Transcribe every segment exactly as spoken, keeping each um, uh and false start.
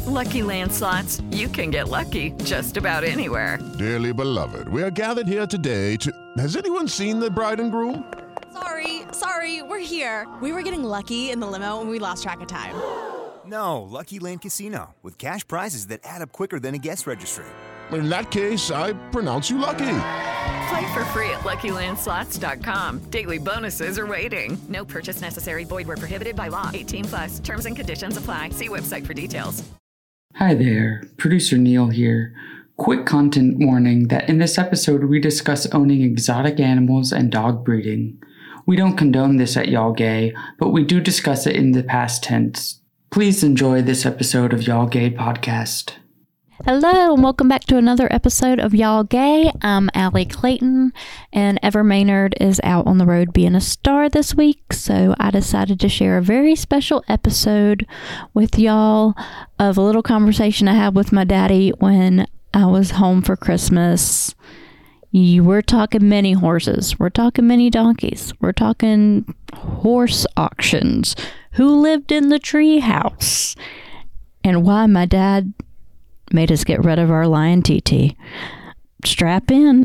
With Lucky Land Slots, you can get lucky just about anywhere. Dearly beloved, we are gathered here today to... Has anyone seen the bride and groom? Sorry, sorry, we're here. We were getting lucky in the limo and we lost track of time. No, Lucky Land Casino, with cash prizes that add up quicker than a guest registry. In that case, I pronounce you lucky. Play for free at Lucky Land Slots dot com. Daily bonuses are waiting. No purchase necessary. Void where prohibited by law. eighteen plus. Terms and conditions apply. See website for details. Hi there, producer Neil here. Quick content warning that in this episode we discuss owning exotic animals and dog breeding. We don't condone this at Y'all Gay, but we do discuss it in the past tense. Please enjoy this episode of Y'all Gay Podcast. Hello and welcome back to another episode of Y'all Gay. I'm Allie Clayton, and Ever Maynard is out on the road being a star this week, so I decided to share a very special episode with y'all of a little conversation I had with my daddy when I was home for Christmas. You, we're talking many horses, we're talking many donkeys, we're talking horse auctions, who lived in the tree house, and why my dad made us get rid of our lion T T. Strap in.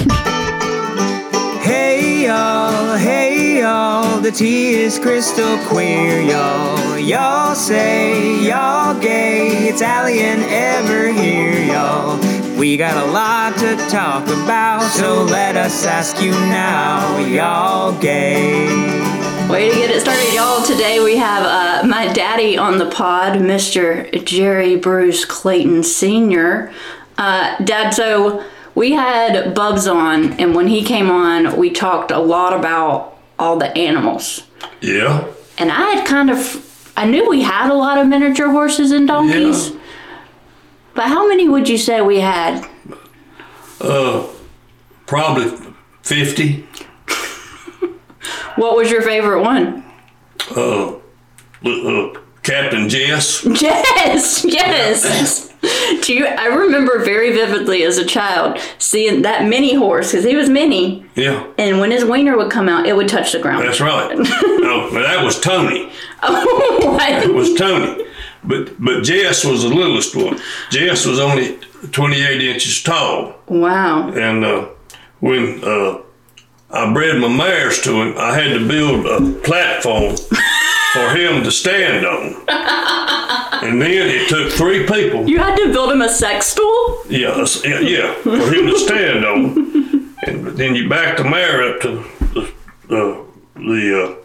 Hey y'all, hey y'all, the tea is crystal clear, y'all. Y'all say y'all gay, it's Allie and Ever here, y'all. We got a lot to talk about, so let us ask you now, y'all gay. Way to get it started, y'all. Today we have uh, my daddy on the pod, Mister Jerry Bruce Clayton Senior Uh, Dad, so we had Bubs on, and when he came on, we talked a lot about all the animals. Yeah. And I had kind of, I knew we had a lot of miniature horses and donkeys. Yeah. But how many would you say we had? Uh, probably fifty. What was your favorite one? Uh, uh Captain Jess. Jess, yes. Yeah. Do you? I remember very vividly as a child seeing that mini horse, because he was mini. Yeah. And when his wiener would come out, it would touch the ground. That's right. No, that was Tony. Oh, what? That was Tony. But but Jess was the littlest one. Jess was only twenty-eight inches tall. Wow. And uh, when uh, I bred my mares to him, I had to build a platform for him to stand on. And then it took three people. You had to build him a sex stool? Yeah, yeah, for him to stand on. And then you back the mare up to the, uh, the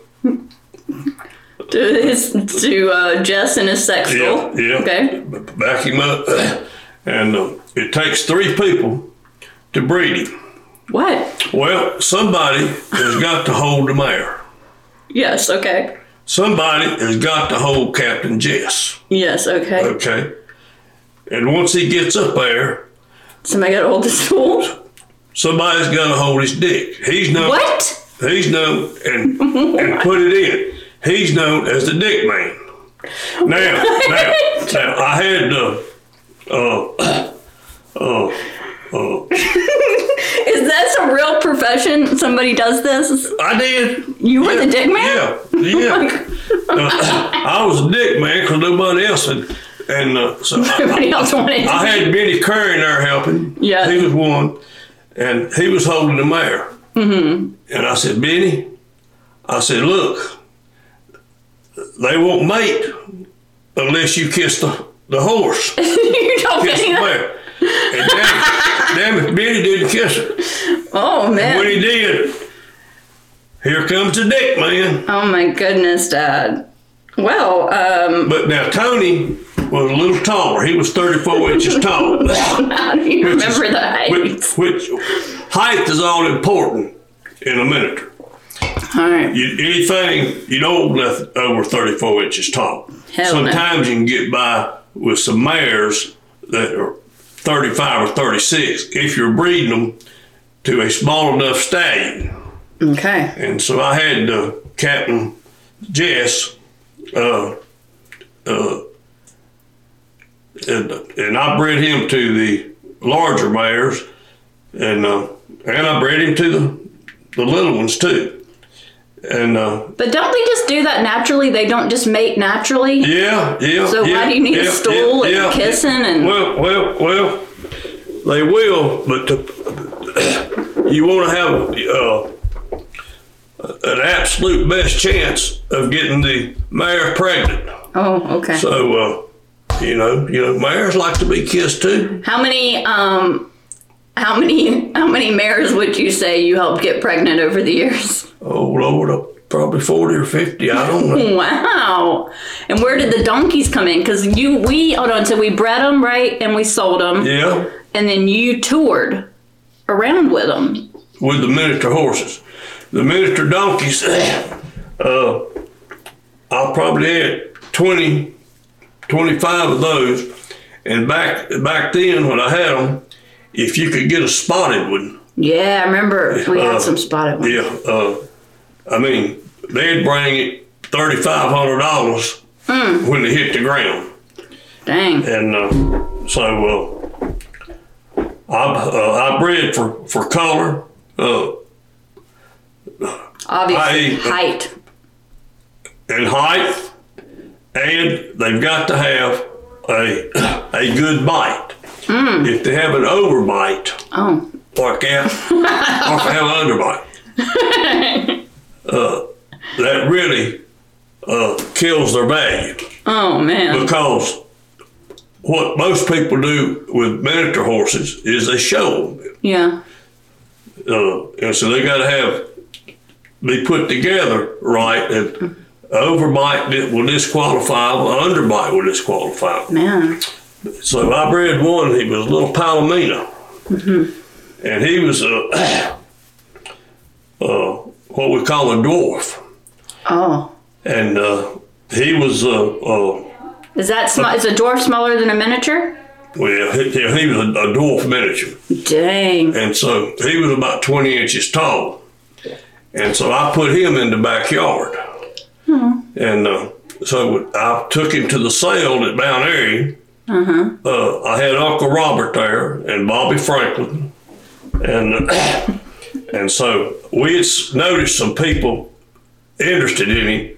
uh, to his, to uh, Jess and his sex stool? Yeah, yeah. Okay. Back him up. And uh, it takes three people to breed him. What? Well, somebody has got to hold the mare. Yes, okay. Somebody has got to hold Captain Jess. Yes, okay. Okay. And once he gets up there... Somebody got to hold the stool? Somebody's got to hold his dick. He's known... What? He's known... And, and put it in. He's known as the Dick Man. Now, now, now, I had... Uh, uh, uh, uh, Is that a real profession? Somebody does this? I did. You were yeah, the dick man? Yeah, yeah. uh, I was a dick man because nobody else had. And uh, so nobody I, else wanted I, I had Benny Curry there helping. Yeah. He was one. And he was holding the mare. Mm-hmm. And I said, Benny, I said, look, they won't mate unless you kiss the, the horse. You don't kiss the mare. And damn, damn if Benny didn't kiss her. Oh, man. And when he did, here comes the Dick Man. Oh, my goodness, Dad. Well, um... But now, Tony was a little taller. He was thirty-four inches tall. How do you remember is, the height? Which, which, height is all important in a miniature. All right. You, anything, you don't let over thirty-four inches tall. Hell Sometimes no. you can get by with some mares that are thirty-five or thirty-six if you're breeding them to a small enough stallion. Okay. And so I had uh, Captain Jess, uh, uh, and, and I bred him to the larger mares, and uh, and I bred him to the, the little ones too. And uh, but don't they just do that naturally? They don't just mate naturally? Yeah, yeah. So yeah, why do you need yeah, a stool yeah, and yeah. kissing and? Well, well, well. They will, but to, you want to have uh, an absolute best chance of getting the mare pregnant. Oh, okay. So, uh, you know, you know, mares like to be kissed too. How many, um, how many, how many mares would you say you helped get pregnant over the years? Oh Lord, uh, probably forty or fifty. I don't know. Wow. And where did the donkeys come in? Because you, we, hold on, so we bred them, right, and we sold them. Yeah. And then you toured around with them. With the miniature horses. The miniature donkeys, uh, I probably had twenty, twenty-five of those. And back back then when I had them, if you could get a spotted one. Yeah, I remember we had uh, some spotted ones. Yeah. Uh, I mean, they'd bring it thirty-five hundred dollars mm. when they hit the ground. Dang. And uh, so... Uh, I, uh, I bred for, for color, uh, obviously I, uh, height, and height, and they've got to have a a good bite. Mm. If they have an overbite, oh, like that, or if they have an underbite, uh, that really uh, kills their value. Oh man! Because what most people do with miniature horses is they show them. Yeah. Uh, and so they got to have, be put together right. And overbite will disqualify them, underbite will disqualify them. Man. So I bred one, he was a little Palomino. Mm-hmm. And he was a, uh, what we call a dwarf. Oh. And uh, he was uh, uh, Is that sm- is a dwarf smaller than a miniature? Well, he, he was a, a dwarf miniature. Dang. And so he was about twenty inches tall. And so I put him in the backyard. Hmm. And uh, so I took him to the sale at Mount Airy. Uh-huh. Uh, I had Uncle Robert there and Bobby Franklin. And, uh, and so we had noticed some people interested in him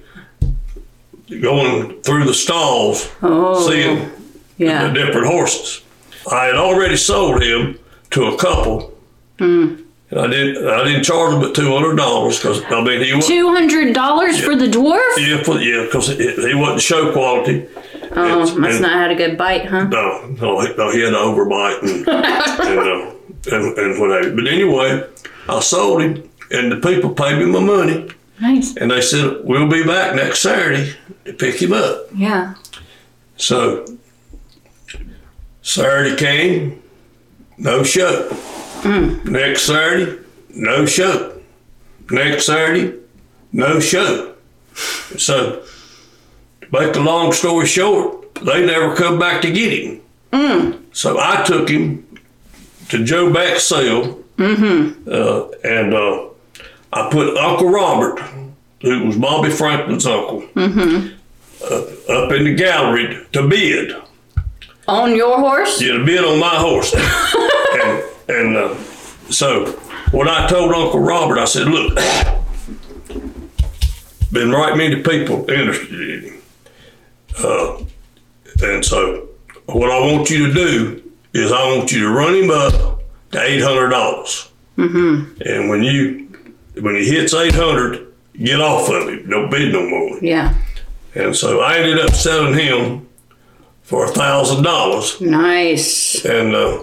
going through the stalls, oh, seeing yeah. the different horses. I had already sold him to a couple. Mm. And I didn't. I didn't charge him but two hundred dollars because I mean he was two hundred dollars yeah, for the dwarf. Yeah, for, yeah, because he, he wasn't show quality. Oh, and, must and, not have had a good bite, huh? No, no, he, no, he had an overbite and and, uh, and and whatever. But anyway, I sold him, and the people paid me my money. Nice. And they said we'll be back next Saturday to pick him up. Yeah. So Saturday came, no show. Mm. Next Saturday, no show. Next Saturday, no show. So, to make a long story short, they never come back to get him. Mm. So I took him to Joe Back's sale, mm-hmm. uh, and uh, I put Uncle Robert, who was Bobby Franklin's uncle, mm-hmm. uh, up in the gallery to bid. On your horse? Yeah, to bid on my horse. and and uh, so when I told Uncle Robert, I said, look, been right many people interested in him. Uh, and so what I want you to do is I want you to run him up to eight hundred dollars. Mm-hmm. And when you when he hits eight hundred, get off of him. Don't bid no more. Yeah. And so I ended up selling him for a thousand dollars. Nice. And uh,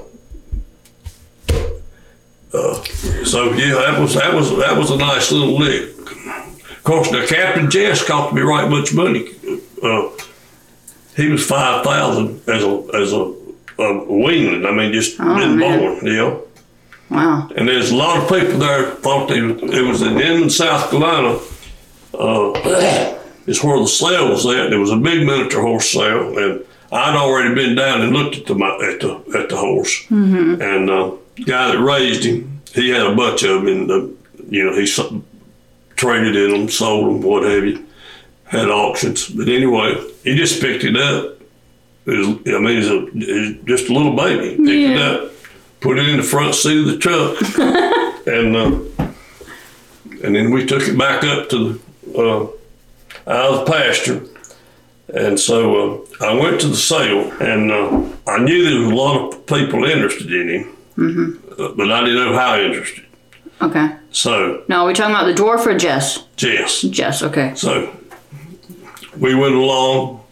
uh, so yeah, that was that was that was a nice little lick. Of course, the Captain Jess cost me right much money. Uh, he was five thousand as a as a, a weanling. I mean, just oh, been man. born, you know. Wow. And there's a lot of people there thought they, it was in Inman, South Carolina. Uh, it's where the sale was at. There was a big miniature horse sale, and I'd already been down and looked at the at the at the horse. Mm-hmm. And uh, the guy that raised him, he had a bunch of them, and the, you know, he traded in them, sold them, what have you, had auctions. But anyway, he just picked it up. It was, I mean, he's a he's just a little baby. He picked yeah. it up, put it in the front seat of the truck, and uh, and then we took it back up to the, uh, out of the pasture. And so uh, I went to the sale, and uh, I knew there was a lot of people interested in him, mm-hmm. uh, but I didn't know how interested. Okay. So. Now, are we talking about the dwarf or Jess? Jess. Jess, okay. So we went along.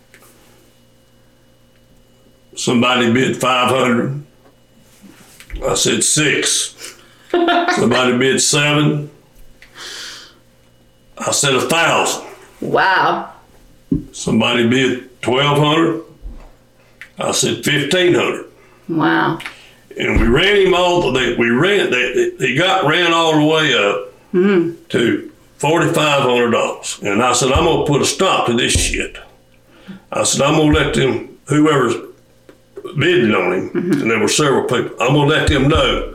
Somebody bid five hundred. I said six. Somebody bid seven. I said a thousand. Wow. Somebody bid twelve hundred. I said fifteen hundred. Wow. And we ran him all. They, we ran. They, he got ran all the way up mm-hmm. to forty five hundred dollars. And I said, I'm gonna put a stop to this shit. I said, I'm gonna let them, whoever's bidding on him, mm-hmm. and there were several people, I'm gonna let them know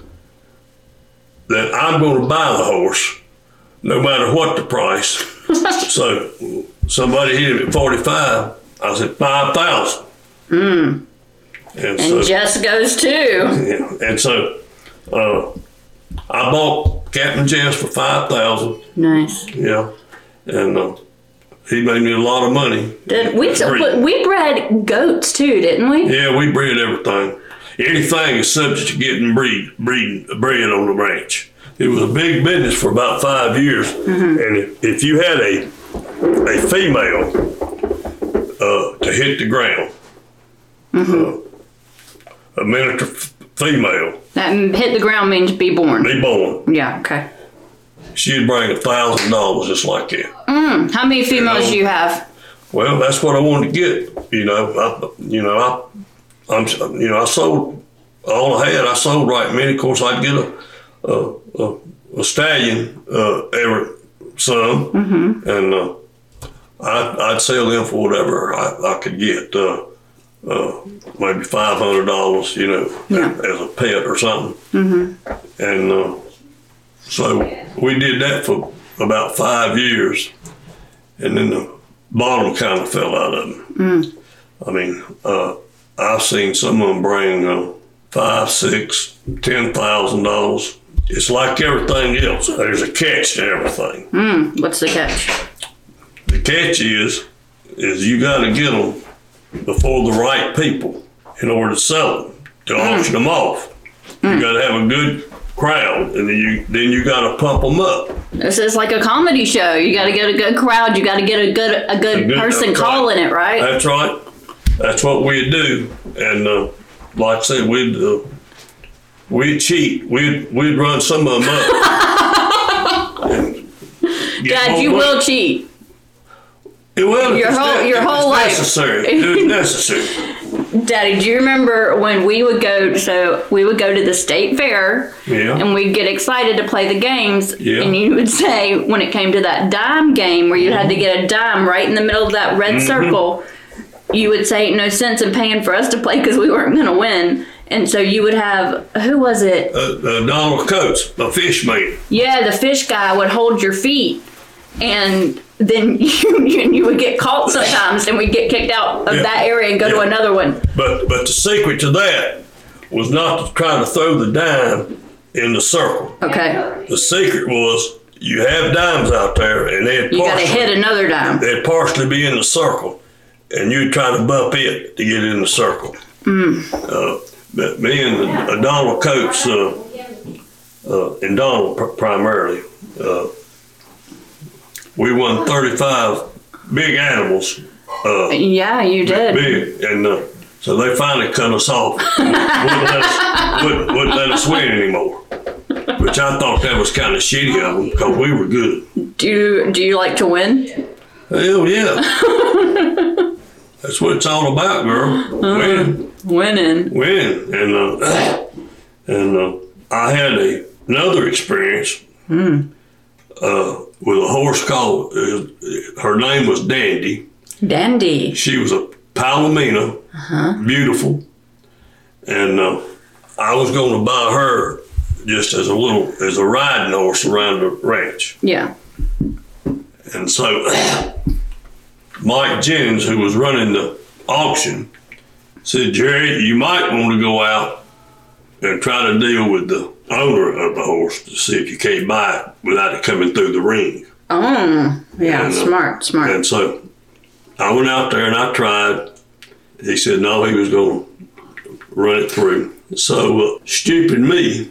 that I'm gonna buy the horse, no matter what the price. So somebody hit him at forty-five. I said five thousand. Mm. And, and so, Jess goes too. Yeah, and so uh, I bought Captain Jess for five thousand. Nice. Yeah, and uh, he made me a lot of money. Did we? We bred goats too, didn't we? Yeah, we bred everything. Anything is subject to getting breed, breed, bred on the ranch. It was a big business for about five years, mm-hmm. and if, if you had a a female uh, to hit the ground, mm-hmm. uh, a miniature f- female. That hit the ground means be born. Be born. Yeah. Okay. She'd bring a thousand dollars just like that. Mm, how many females you know, do you have? Well, that's what I wanted to get. You know, I, you know, I, I'm, you know, I sold all I had. I sold right many. Of course, I'd get a. a A, a stallion uh, every some, mm-hmm. and uh, I'd, I'd sell them for whatever I, I could get, uh, uh, maybe five hundred dollars, you know, yeah. as a pet or something. Mm-hmm. And uh, so we did that for about five years, and then the bottom kind of fell out of them. Mm. I mean, uh, I've seen some of them bring uh, five, six, ten thousand dollars. It's like everything else. There's a catch to everything. Mm, what's the catch? The catch is, is you got to get them before the right people in order to sell them, to mm. auction them off. Mm. You got to have a good crowd, and then you then you got to pump them up. This is like a comedy show. You got to get a good crowd. You got to get a good a good, a good person calling right. it, right? That's right. That's what we do, and uh, like I said, we'd. Uh, We'd cheat. We'd we'd run some of them up. Dad, you will cheat. It will. Your whole your whole life. Necessary. It was necessary. Daddy, do you remember when we would go? So we would go to the state fair, yeah. and we'd get excited to play the games. Yeah. And you would say when it came to that dime game where you mm-hmm. had to get a dime right in the middle of that red mm-hmm. circle, you would say no sense in paying for us to play because we weren't going to win. And so you would have, who was it? Uh, uh, Donald Coates, the fish man. Yeah, the fish guy would hold your feet. And then you you would get caught sometimes and we'd get kicked out of yeah. that area and go yeah. to another one. But but the secret to that was not to try to throw the dime in the circle. Okay. The secret was you have dimes out there and they'd You got to hit another dime. They'd partially be in the circle. And you'd try to bump it to get in the circle. Mm. Uh, But me and uh, Donald Coates, uh, uh, and Donald pr- primarily, uh, we won thirty-five big animals. Uh, yeah, you did. Big, and uh, so they finally cut us off. wouldn't, let us, wouldn't, wouldn't let us win anymore. Which I thought that was kind of shitty of them because we were good. Do you, do you like to win? Hell yeah. That's what it's all about, girl. Uh, winning. Winning. Winning. And, uh, and uh, I had a, another experience mm. uh, with a horse called, uh, her name was Dandy. Dandy. She was a Palomino, uh-huh. beautiful. And uh, I was going to buy her just as a little, as a riding horse around the ranch. Yeah. And so Mike Jennings, who was running the auction, said, Jerry, you might want to go out and try to deal with the owner of the horse to see if you can't buy it without it coming through the ring. Oh, yeah, And, uh, smart, smart. And so I went out there and I tried. He said no, he was going to run it through. So uh, stupid me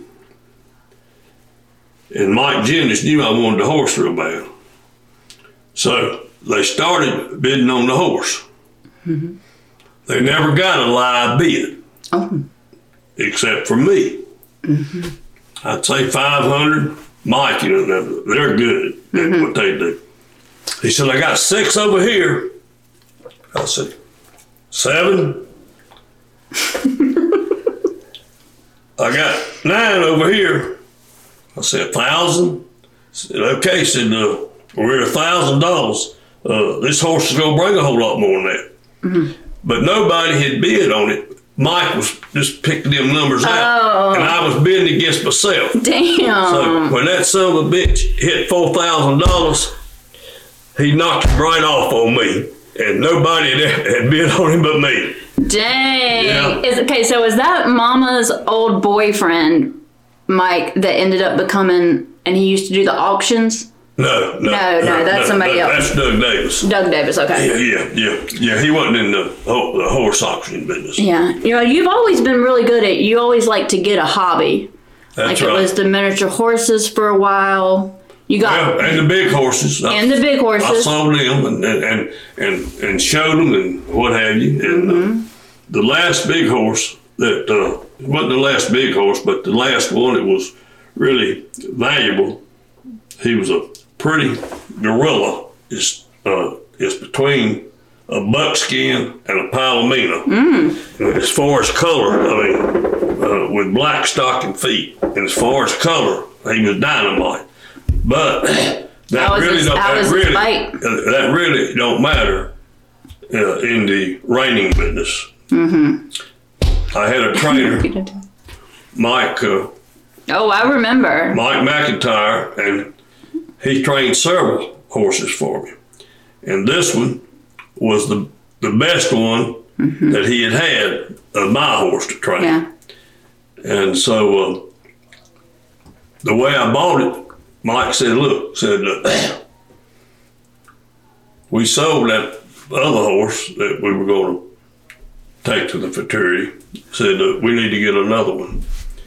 and Mike Jennings knew I wanted the horse real bad. So they started bidding on the horse. Mm-hmm. They never got a live bid. Oh. Except for me. Mm-hmm. I'd say five hundred. Mike, you know, they're good at Mm-hmm. what they do. He said, I got six over here. I said, seven? I got nine over here. I said, a thousand? I said, okay. He said, uh, we're a thousand dollars. Uh, this horse is going to bring a whole lot more than that. Mm-hmm. But nobody had bid on it. Mike was just picking them numbers out, Oh. and I was bidding against myself. Damn. So when that son of a bitch hit four thousand dollars, he knocked it right off on me, and nobody had, had bid on him but me. Dang. Yeah. Is, okay, so is that Mama's old boyfriend, Mike, that ended up becoming, and he used to do the auctions? No, no, No, no, that's somebody no, else. That's Doug Davis. Doug Davis, okay. Yeah, yeah, yeah, yeah. He wasn't in the, ho- the horse auction business. Yeah. You know, you've always been really good at, you always like to get a hobby. That's like right. it was the miniature horses for a while. You got Yeah, and the big horses. And the big horses. I sold them and and and, and showed them and what have you. And Mm-hmm. uh, the last big horse that uh, it wasn't the last big horse, but the last one that was really valuable. He was a pretty gorilla. It's uh, it's between a buckskin and a palomino. Mm. As far as color, I mean, uh, with black stocking feet. And as far as color, he was dynamite. But that How was really his- don't how that was his really, bite? uh, that really don't matter uh, in the reining business. Mm-hmm. I had a trainer, Mike. Uh, Oh, I remember. Mike McIntyre, and he trained several horses for me. And this one was the the best one Mm-hmm. that he had had of my horse to train. Yeah. And so uh, the way I bought it, Mike said, look, said, uh, we sold that other horse that we were going to take to the futurity, said, uh, we need to get another one.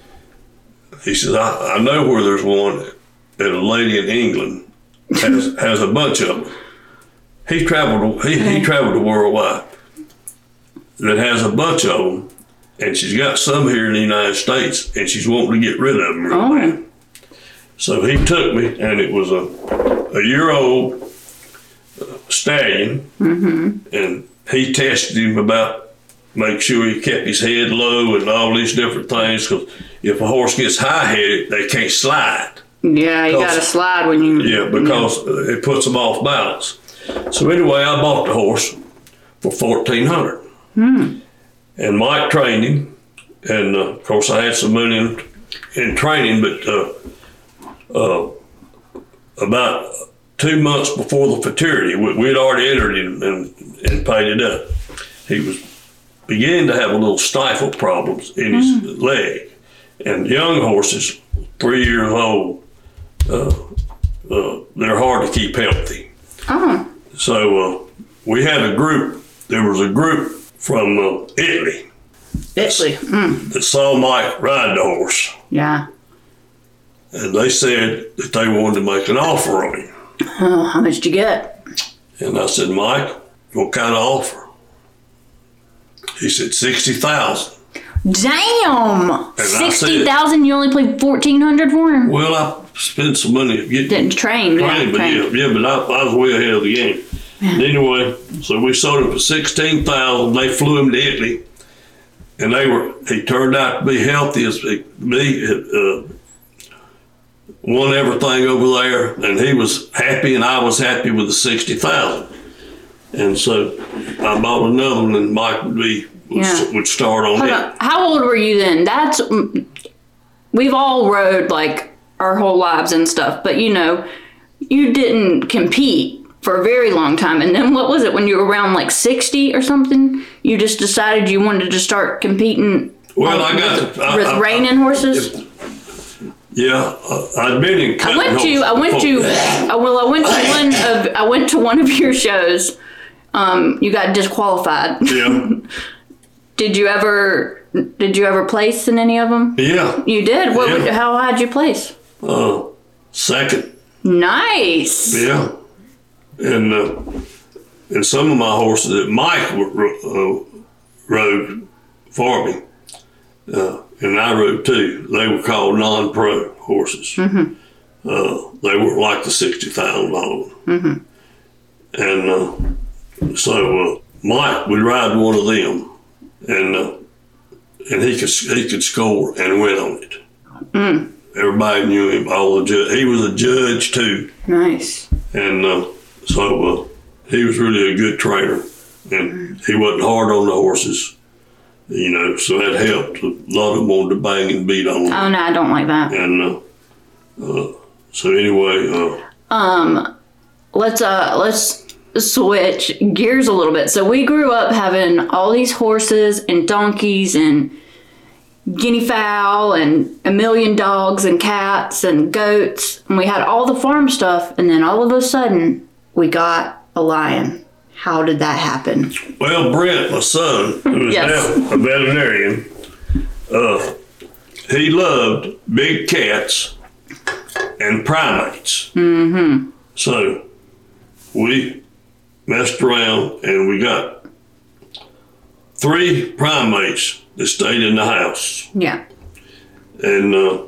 He says, I, I know where there's one that a lady in England has has a bunch of them. He traveled he, he traveled worldwide that has a bunch of them, and she's got some here in the United States, and she's wanting to get rid of them real Oh. bad. So he took me, and it was a a year old uh, stallion, Mm-hmm. and he tested him about make sure he kept his head low and all these different things, because if a horse gets high-headed, they can't slide. Yeah, you Because- got to slide when you. Yeah, because uh, it puts them off balance. So anyway, I bought the horse for fourteen hundred dollars. Hmm. And Mike trained him, and uh, of course I had some money in, in training, but uh, uh, about two months before the futurity, we, we had already entered him and, and paid it up. He was beginning to have a little stifle problems in his Hmm. leg. And young horses, three years old, uh, uh, they're hard to keep healthy. Oh. So uh, we had a group, there was a group from uh, Italy Italy. Mm. that saw Mike ride the horse. Yeah. And they said that they wanted to make an offer on him. Oh, how much did you get? And I said, Mike, what kind of offer? He said, sixty thousand dollars. Damn! I said- Sixty thousand. You only paid fourteen hundred for him. Well, I spent some money getting Didn't train. Yeah, trained, but train. yeah, yeah, but I, I was way ahead of the game. Anyway, so we sold him for sixteen thousand. They flew him to Italy, and they were. He turned out to be healthy as he could be. Uh, won everything over there, and he was happy, and I was happy with the sixty thousand. And so I bought another one, and Mike would be would, Yeah. would start on Hold it. on. How old were you then? That's we've all rode like our whole lives and stuff, but you know, you didn't compete for a very long time. And then what was it when you were around like sixty or something? You just decided you wanted to start competing Well, on- I got with, to- I- with I- reining horses. Yeah, uh, I'd been in. I went to. I went to. Uh, well, I went to one of. I went to one of your shows. Um, you got disqualified. Yeah. Did you ever? Did you ever place in any of them? Yeah. You did. What? Yeah. Would, how high did you place? Uh, second. Nice. Yeah. And uh, and some of my horses that Mike uh, rode for me, uh, and I rode too. They were called non-pro horses. Mm-hmm. Uh, they weren't like the sixty thousand dollars. Mm-hmm. And uh, so uh, Mike would ride one of them, and uh, and he could he could score and win on it. Mm. Everybody knew him. All the ju- he was a judge too. Nice. And uh, so uh, he was really a good trainer, and he wasn't hard on the horses. You know, so that helped. A lot of them wanted to bang and beat on them. Oh no, I don't like that. And uh, uh, so anyway, uh, um, let's uh let's switch gears a little bit. So we grew up having all these horses and donkeys and guinea fowl and a million dogs and cats and goats, and we had all the farm stuff, and then all of a sudden we got a lion. How did that happen? Well, Brent, my son, who is Yes. now a veterinarian, uh, he loved big cats and primates. Mm-hmm. So we messed around and we got three primates that stayed in the house. Yeah. And uh,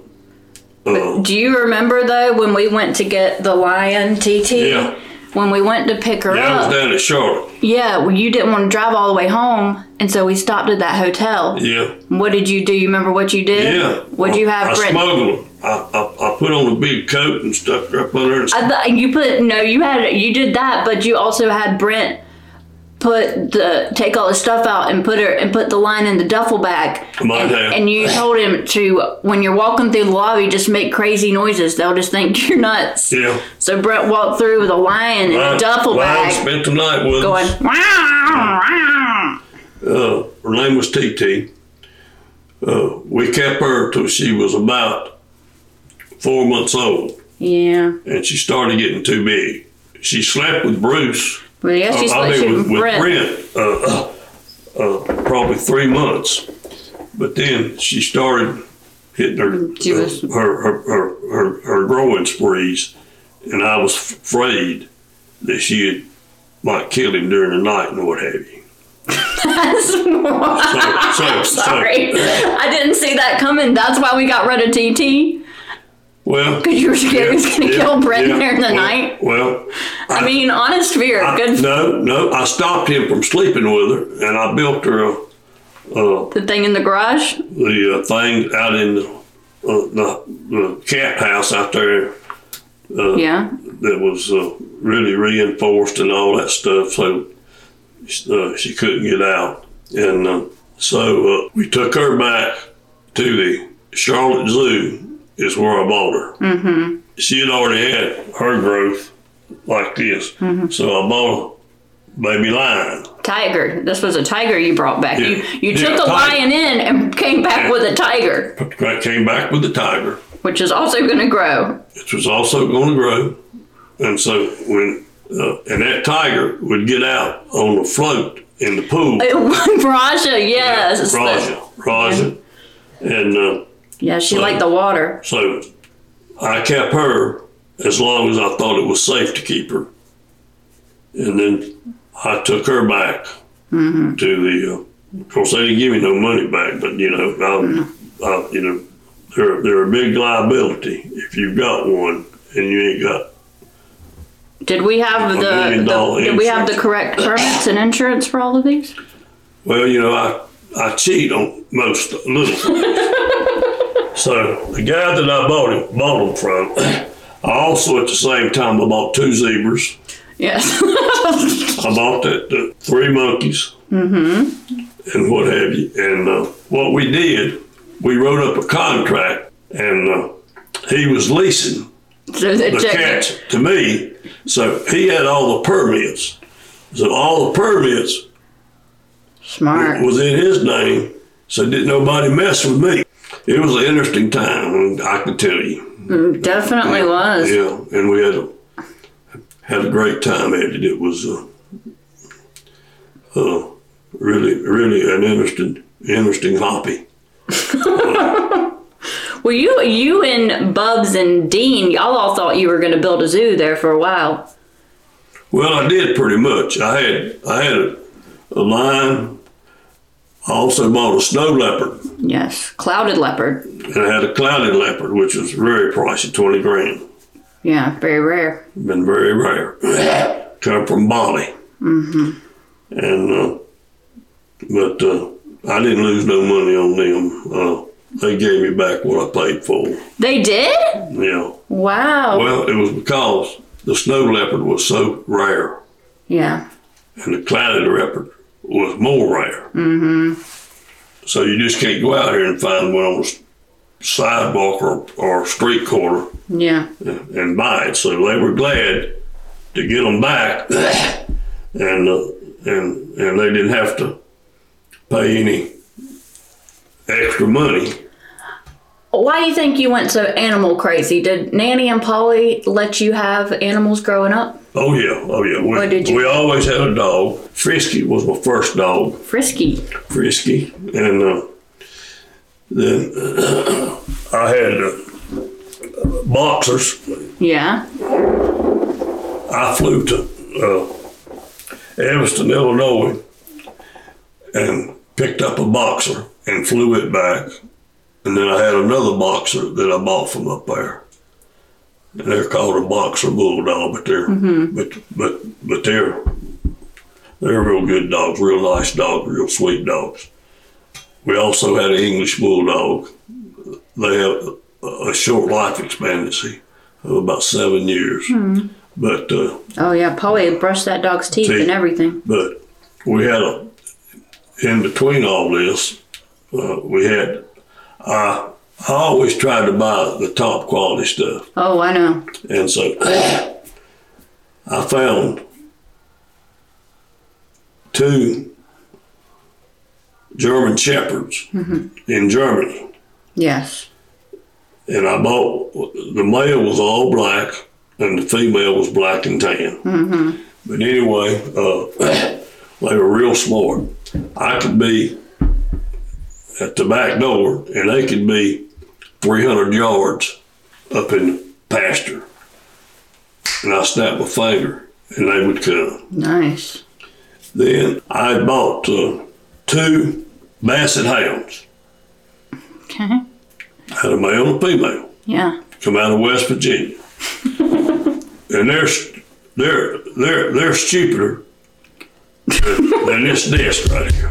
uh, do you remember though when we went to get the lion, T T? Yeah. When we went to pick her yeah, up. I was down in Charlotte. Yeah, well, you didn't want to drive all the way home, and so we stopped at that hotel. Yeah. What did you do? You remember what you did? Yeah. What did you have, I Brent? smuggled them. I, I, I put on a big coat and stuck her up under it. I th- you put no, you had you did that, but you also had Brent put the take all the stuff out and put her and put the line in the duffel bag. Might and, have. and you told him to, when you're walking through the lobby, just make crazy noises. They'll just think you're nuts. Yeah. So Brent walked through with a lion in a duffel Lion bag, spent the night with going us. wow, wow. Uh, her name was T T. Uh, we kept her till she was about four months old, Yeah. and she started getting too big. She slept with Bruce. Well, yeah, she uh, slept I mean, with, with, with Brent. Brent, uh, uh, probably three months. But then she started hitting her She was- uh, her, her, her, her, her growing sprees, and I was f- afraid that she had might kill him during the night and what have you. That's So, so, sorry. so, I didn't see that coming. That's why we got rid of T T. well, Because you were scared he was going to yeah, kill Brent yeah, during the well, night. Well, I, mean, honest fear. I, Good. no, no, I stopped him from sleeping with her, and I built her a, uh, The thing in the garage? the uh, thing out in the, uh, the the cat house out there. Uh, Yeah. That was uh, really reinforced and all that stuff, so uh, she couldn't get out. And uh, so uh, we took her back to the Charlotte Zoo, is where I bought her. Mm-hmm. She had already had her growth like this, Mm-hmm. so I bought a baby lion. Tiger. This was a tiger you brought back. Yeah. You you Yeah, took a tiger. lion in and came back Yeah. with a tiger, Came back with the tiger, which is also going to grow. which was also going to grow. And so when, uh, and that tiger would get out on the float in the pool. Raja, yes. Yeah, Raja, Raja. And uh, Yeah, she So- liked the water. so I kept her as long as I thought it was safe to keep her. And then I took her back Mm-hmm. to the, uh, of course, they didn't give me no money back, but, you know, I, I, you know, they're, they're a big liability if you've got one and you ain't got. Did we have A the, million the dollar did we have the insurance. correct permits and insurance for all of these? Well, you know, I, I cheat on most little things. So the guy that I bought it, bought them from, I also at the same time I bought two zebras. Yes. I bought the, the three monkeys and what have you. And uh, what we did, we wrote up a contract, and uh, he was leasing So the the check- cats to me. So he had all the permits. So all the permits Smart. was in his name. So didn't nobody mess with me. It was an interesting time, I can tell you. Mm, definitely yeah, was. Yeah, and we had a, had a great time at it. It was uh, uh, really, really an interesting, interesting hobby. uh, well, you, you and Bubs and Dean, y'all all thought you were going to build a zoo there for a while. Well, I did pretty much. I had, I had a, a lion. I also bought a snow leopard. Yes, clouded leopard. And I had a clouded leopard, which was very pricey, twenty grand. Yeah, very rare. Been very rare. Come from Bali. Mm-hmm. And, uh, but uh, I didn't lose no money on them. Uh, they gave me back what I paid for. They did? Yeah. Wow. Well, it was because the snow leopard was so rare. Yeah. And the clouded leopard was more rare. Mm-hmm. So you just can't go out here and find one on the sidewalk or, or street corner. Yeah. And, and buy it. So they were glad to get them back, and uh, and and they didn't have to pay any extra money. Why do you think you went so animal crazy? Did Nanny and Polly let you have animals growing up? Oh yeah, oh yeah. We, what did you? We always had a dog. Frisky was my first dog. Frisky. Frisky, and uh, then uh, I had uh, boxers. Yeah. I flew to uh, Evanston, Illinois, and picked up a boxer and flew it back. And then I had another boxer that I bought from up there. And they're called a boxer bulldog, but they're mm-hmm. but but but they're they're real good dogs, real nice dogs, real sweet dogs. We also had an English bulldog. They have a, a short life expectancy of about seven years. Mm-hmm. But uh, oh yeah, Polly brushed that dog's teeth, teeth and everything. But we had a in between all this, uh, we had. I I always tried to buy the top quality stuff. Oh, I know. And so I found two German Shepherds mm-hmm. in Germany. Yes. And I bought, the male was all black and the female was black and tan. Mm-hmm. But anyway, uh, they were real smart. I could be at the back door, and they could be three hundred yards up in the pasture. And I snapped my finger, and they would come. Nice. Then I bought uh, two Basset Hounds. Okay. Had a male and a female. Yeah. Come out of West Virginia. And they're, they're, they're, they're stupider than, than this desk right here.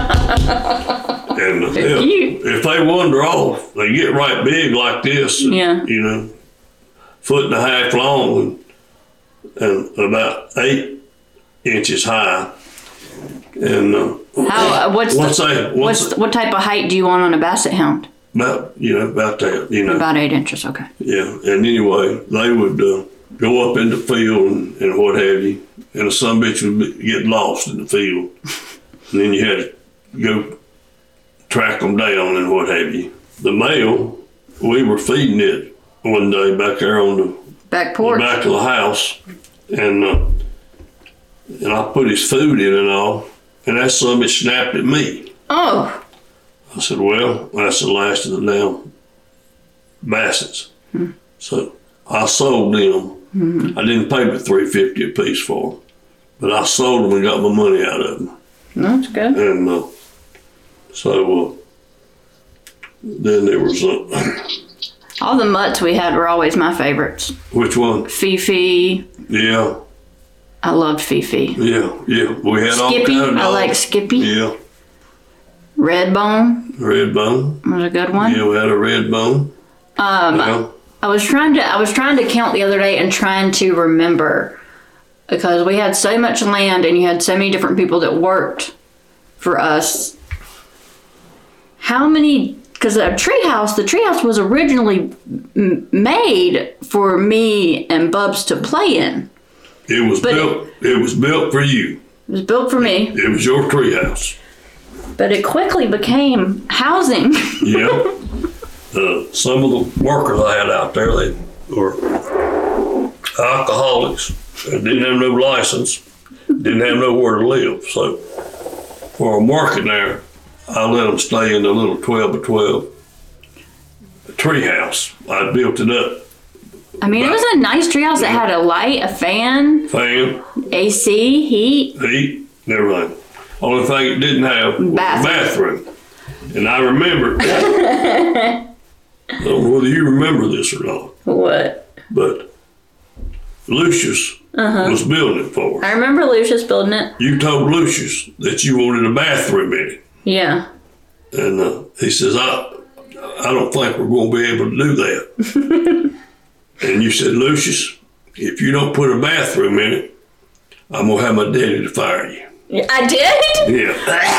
And if, if they wander off, they get right big like this. And, yeah. You know, foot and a half long and, and about eight inches high. And uh, how? Uh, what's what's the, that? What's, what's the, what type of height do you want on a Basset Hound? About you know about that. You know, about eight inches. Okay. Yeah, and anyway, they would uh, go up in the field and, and what have you, and some bitch would be, get lost in the field, and then you had to go track them down and what have you. The male, we were feeding it one day back there on the back porch, the back of the house, and uh, and I put his food in and all, and that son bitch snapped at me. Oh. I said, well, that's the last of the damn Bassets. Hmm. So I sold them. Mm-hmm. I didn't pay but three fifty a piece for them, but I sold them and got my money out of them. That's good. And uh, so uh, then there was uh, all the mutts we had were always my favorites. Which one? Fifi. Yeah. I loved Fifi. Yeah, yeah. We had Skippy. all kind of dogs. I like Skippy. Yeah. Redbone. Redbone was a good one. Yeah, we had a Redbone. Um, yeah. I was trying to I was trying to count the other day and trying to remember because we had so much land and you had so many different people that worked for us. How many? Because the treehouse, the treehouse was originally m- made for me and Bubs to play in. It was but built. It, it was built for you. It was built for me. It was your treehouse. But it quickly became housing. Yeah. uh, some of the workers I had out there, they were alcoholics, and didn't have no license, didn't have nowhere to live. So for them working there, I let them stay in the little twelve by twelve tree house. I built it up. I mean, it was a nice treehouse that had a light, a fan, Fan, A C, heat. heat, and everything. Only thing it didn't have was a Bathroom. bathroom. And I remember, I don't know whether you remember this or not, What? but Lucius Uh-huh. was building it for us. I remember Lucius building it. You told Lucius that you wanted a bathroom in it. Yeah. And uh, he says, I, I don't think we're going to be able to do that. And you said, Lucius, if you don't put a bathroom in it, I'm going to have my daddy to fire you. I did? Yeah.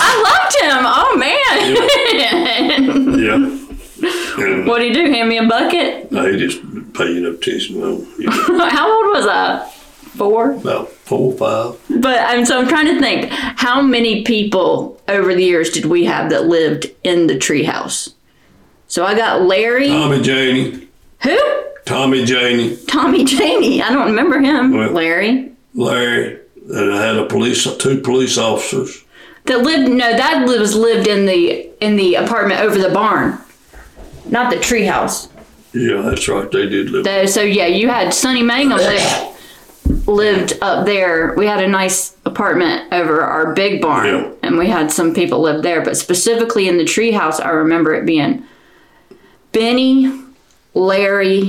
I loved him. Oh, man. Yeah. And What'd he do? Hand me a bucket? no, he just paid no attention. No, you know, How old was I? Four? about four or five. But I'm so I'm trying to think, how many people over the years did we have that lived in the treehouse? So I got Larry. Tommy Janey. Who? Tommy Janey. Tommy Janey. I don't remember him. Well- Larry. Larry. And I had a police, two police officers. That lived. No, that was lived in the in the apartment over the barn, not the treehouse. Yeah, that's right. They did live. The- So yeah, you had Sonny Mangum lived lived up there. We had a nice apartment over our big barn, Yeah. and we had some people live there. But specifically in the treehouse, I remember it being Benny, Larry,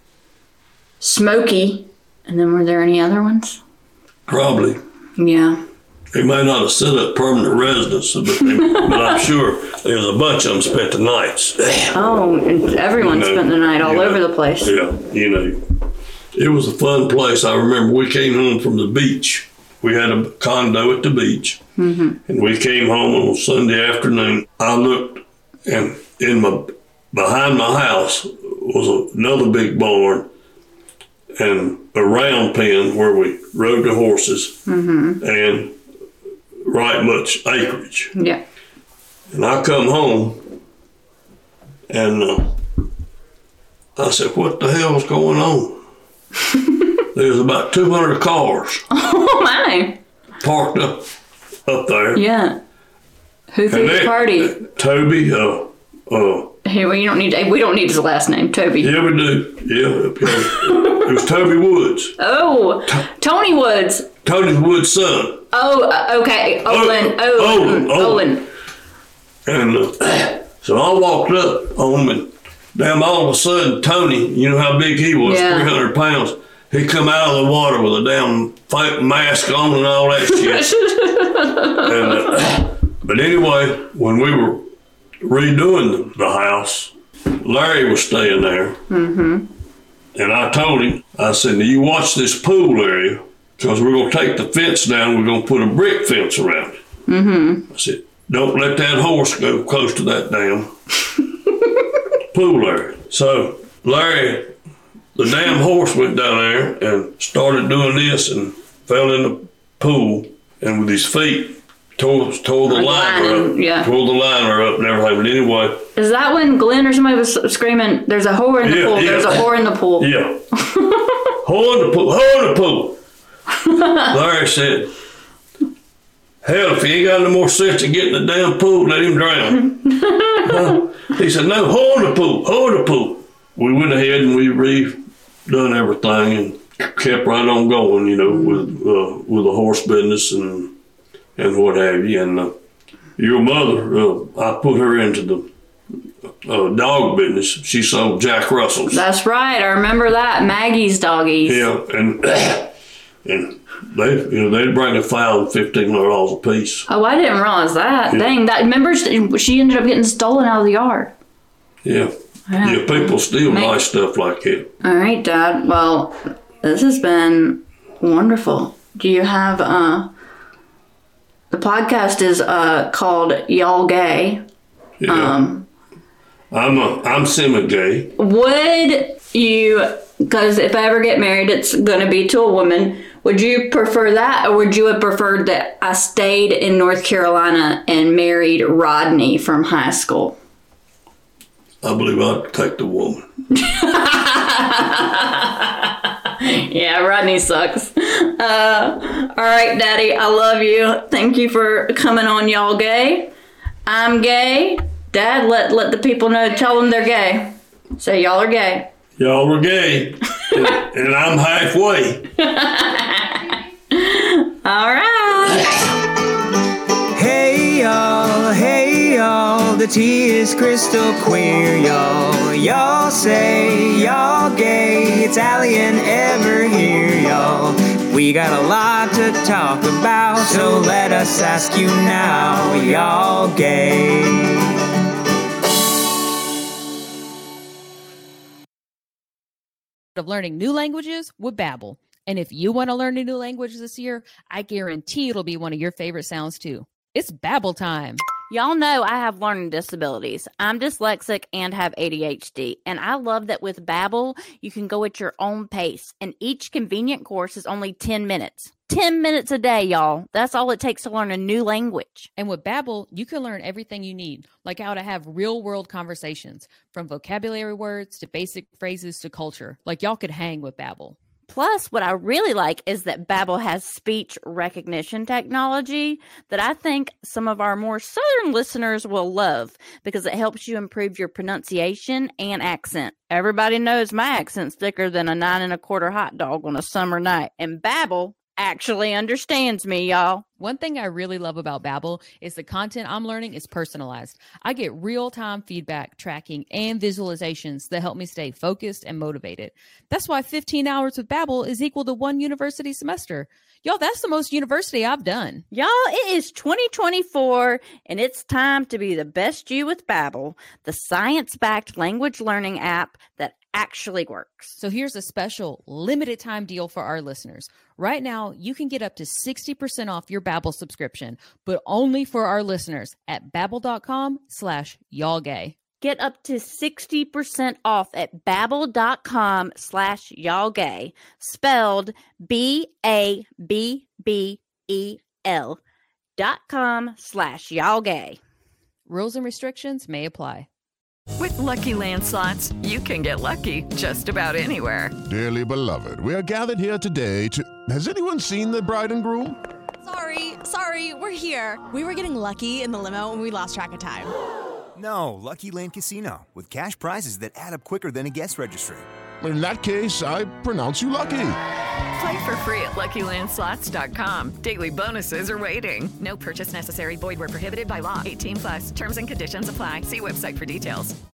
Smokey, and then were there any other ones? Probably. Yeah. They may not have set up permanent residence, but, they, but I'm sure there was a bunch of them spent the nights. Oh, and everyone You know, spent the night all you over know, the place. Yeah, you know, it was a fun place. I remember we came home from the beach. We had a condo at the beach, Mm-hmm. and we came home on Sunday afternoon. I looked, and in my behind my house was another big barn and a round pen where we rode the horses, Mm-hmm. and right much acreage. Yeah. And I come home, and uh, I said, what the hell's going on? There's about two hundred cars Oh my. parked up up there. Yeah. Who threw And the they- party? Toby, uh, uh, Hey, well, you don't need. We don't need his last name, Toby. yeah, we do. Yeah, yeah. It was Toby Woods, Oh, Tony Woods. Tony Woods' son. Oh, uh, okay. Olin. Oh, Olin. Olin, Olin. Olin. And uh, so I walked up on him, and damn, all of a sudden, Tony, you know how big he was, Yeah. three hundred pounds. He come out of the water with a damn fight mask on and all that shit. and, uh, but anyway, when we were redoing the, the house, Larry was staying there. Mm-hmm. And I told him, I said, now you watch this pool area, because we're going to take the fence down, we're going to put a brick fence around it. Mm-hmm. I said, don't let that horse go close to that damn pool area. So Larry, the damn horse went down there and started doing this and fell in the pool, and with his feet tore, tore the Like liner lining, up, yeah. tore the liner up and everything. But anyway, Is that when Glenn or somebody was screaming, "There's a whore in the Yeah, pool! yeah. There's a whore in the pool!" yeah, hole in the pool, hole in the pool. Larry said, hell, if he ain't got no more sense to get in the damn pool, let him drown. Huh? He said, no, hole in the pool, hole in the pool. We went ahead and we redone everything and kept right on going, you know, with uh, with the horse business and and what have you. And uh, your mother, uh, I put her into the uh, dog business. She sold Jack Russells. That's right. I remember that. Maggie's doggies. Yeah, and and they, you know, they'd bring a thousand, fifteen hundred dollars a piece. Oh, I didn't realize that. Yeah. Dang, that. Remember, she she ended up getting stolen out of the yard. Yeah, Yeah. yeah, people still Make- buy stuff like that. All right, Dad. Well, this has been wonderful. Do you have uh? The podcast is uh called Y'all Gay. Yeah. Um, I'm a, I'm semi-gay. would you? Because if I ever get married, it's gonna be to a woman. Would you prefer that, or would you have preferred that I stayed in North Carolina and married Rodney from high school? I believe I'd take the woman. Yeah, Rodney sucks. Uh, all right, Daddy, I love you. Thank you for coming on Y'all Gay. I'm gay. Dad, let let the people know. Tell them they're gay. Say y'all are gay. Y'all are gay. and, and I'm halfway. All right. Hey y'all, hey y'all, the tea is crystal clear, y'all. Y'all say y'all gay, it's Allie and Ever here, y'all. We got a lot to talk about, so let us ask you now, y'all gay? Of learning new languages with Babbel. And if you want to learn a new language this year, I guarantee it'll be one of your favorite sounds too. It's Babbel time. Y'all know I have learning disabilities. I'm dyslexic and have A D H D. And I love that with Babbel, you can go at your own pace. And each convenient course is only ten minutes. ten minutes a day, y'all. That's all it takes to learn a new language. And with Babbel, you can learn everything you need, like how to have real-world conversations, from vocabulary words to basic phrases to culture. Like y'all could hang with Babbel. Plus, what I really like is that Babbel has speech recognition technology that I think some of our more southern listeners will love because it helps you improve your pronunciation and accent. Everybody knows my accent's thicker than a nine and a quarter hot dog on a summer night, and Babbel actually understands me, y'all. One thing I really love about Babbel is the content I'm learning is personalized. I get real-time feedback, tracking, and visualizations that help me stay focused and motivated. That's why fifteen hours with Babbel is equal to one university semester. Y'all, that's the most university I've done. Y'all, it is twenty twenty-four, and it's time to be the best you with Babbel, the science-backed language learning app that actually works. So here's a special limited time deal for our listeners. Right now, you can get up to sixty percent off your Babbel subscription, but only for our listeners at babbel.com slash y'allgay. Get up to sixty percent off at babbel.com slash y'allgay, spelled B A B B E L dot com slash y'allgay. Rules and restrictions may apply. With Lucky Land Slots, you can get lucky just about anywhere. Dearly beloved, we are gathered here today to... Has anyone seen the bride and groom? Sorry, sorry, we're here. We were getting lucky in the limo and we lost track of time. No, Lucky Land Casino, with cash prizes that add up quicker than a guest registry. In that case, I pronounce you lucky. Play for free at lucky land slots dot com. Daily bonuses are waiting. No purchase necessary. Void where prohibited by law. eighteen plus. Terms and conditions apply. See website for details.